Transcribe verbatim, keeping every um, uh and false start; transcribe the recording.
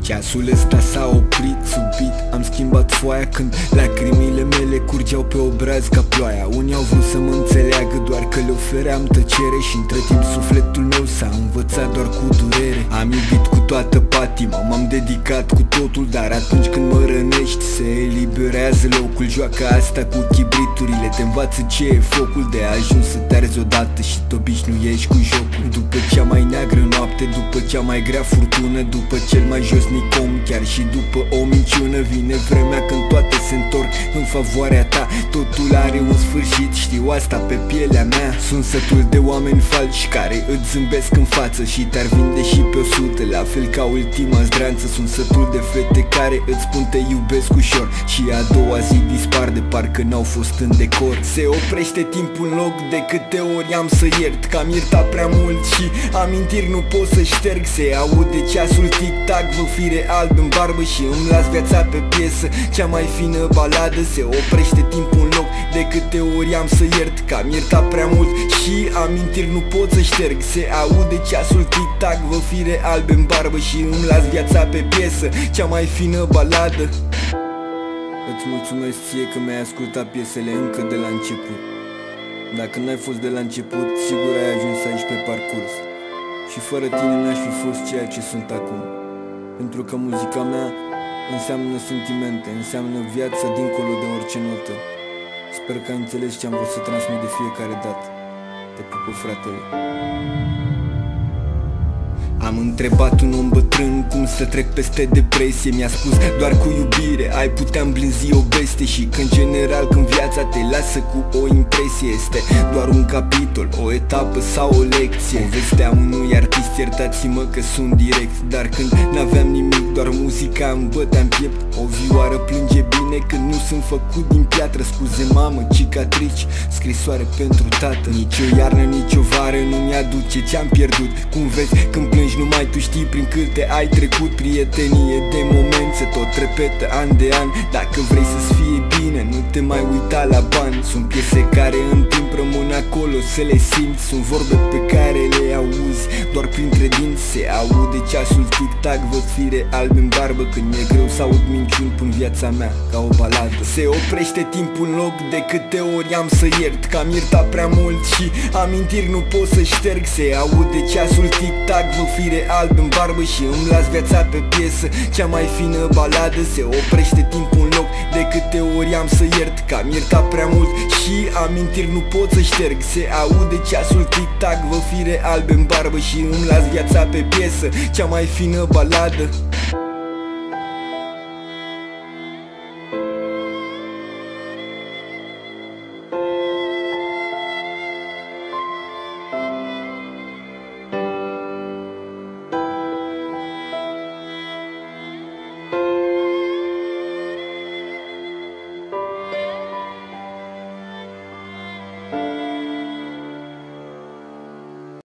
Ceasul ăsta s-a oprit subit, am schimbat foaia când lacrimile mele curgeau pe obraz ca ploaia. Unii au vrut să mă înțeleagă, doar că le ofeream tăcere și între timp sufletul meu s-a învățat doar cu durere. Am iubit cu toată patima, m-am dedicat cu totul, dar atunci când mă rănești se eliberează locul. Joaca asta cu chibriturile te învață ce e focul, de ajuns să te arzi odată și te obișnuiești cu jocul. După cea mai neagră noapte, după cea mai grea furtună, după cel mai josnic om, chiar și după o minciună, vine vremea când toate se întorc în favoarea ta. Totul are un sfârșit, știu asta pe pielea mea. Sunt sătul de oameni falși care îți zâmbesc în față și te-ar vinde și pe o sută, la fel ca ultima zdranță. Sunt sătul de fete care îți spun te iubesc ușor și a doua zi dispar de parcă n-au fost în decor. Se oprește timpul în loc, de câte ori am să iert, că am iertat prea mult și amintiri nu pot să șterg. Se aude ceasul tic-tac, vă fire alb în barbă și îmi las viața pe piesă, cea mai fină baladă. Se oprește timpul în loc, de câte ori am să iert, că am iertat prea mult și amintiri nu pot să șterg. Se aude ceasul tic-tac, vă fire alb în barbă și îmi las viața pe piesă, cea mai fină baladă. Îți mulțumesc ție că mi-ai ascultat piesele încă de la început. Dacă n-ai fost de la început, sigur ai ajuns aici pe parcurs. Și fără tine n-aș fi fost ceea ce sunt acum. Pentru că muzica mea înseamnă sentimente, înseamnă viața dincolo de orice notă. Sper că ai înțeles ce am vrut să transmit de fiecare dată. Te pupă, fratele. Am întrebat un om bătrân cum să trec peste depresie. Mi-a spus doar cu iubire ai putea îmblânzi o bestie. Și că în general când viața te lasă cu o impresie, este doar un capitol, o etapă sau o lecție. Povestea unui artist, iertați-mă că sunt direct, dar când n-aveam nimic, doar muzica îmi bătea în piept. O vioară plânge bine când nu sunt făcut din piatră. Scuze mamă, cicatrici, scrisoare pentru tată. Nici o iarnă, nici o vară nu mi-aduce ce-am pierdut. Cum vezi, când plângi numai tu știi prin câte ai trecut. Prietenie de moment se tot repetă an de an. Dacă vrei să-ți fie bine, nu te mai uita la bani. Sunt piese care în timp rămân acolo să le simți. Sunt vorbe pe care le auzi doar printre dinți. Se aude ceasul tic-tac, văd fire albe în barbă. Când mi-e greu să aud minciuni, pun viața mea ca o baladă. Se oprește timpul în loc, de câte ori am să iert, că am iertat prea mult și amintiri nu pot să șterg. Se aude ceasul tic-tac, vă fire alb în barbă și îmi las viața pe piesă, cea mai fină baladă. Se oprește timpul în loc, de câte ori am să iert, că am iertat prea mult și amintiri nu pot să șterg. Se aude ceasul tic-tac, vă fire alb în barbă și îmi las viața pe piesă, cea mai fină baladă.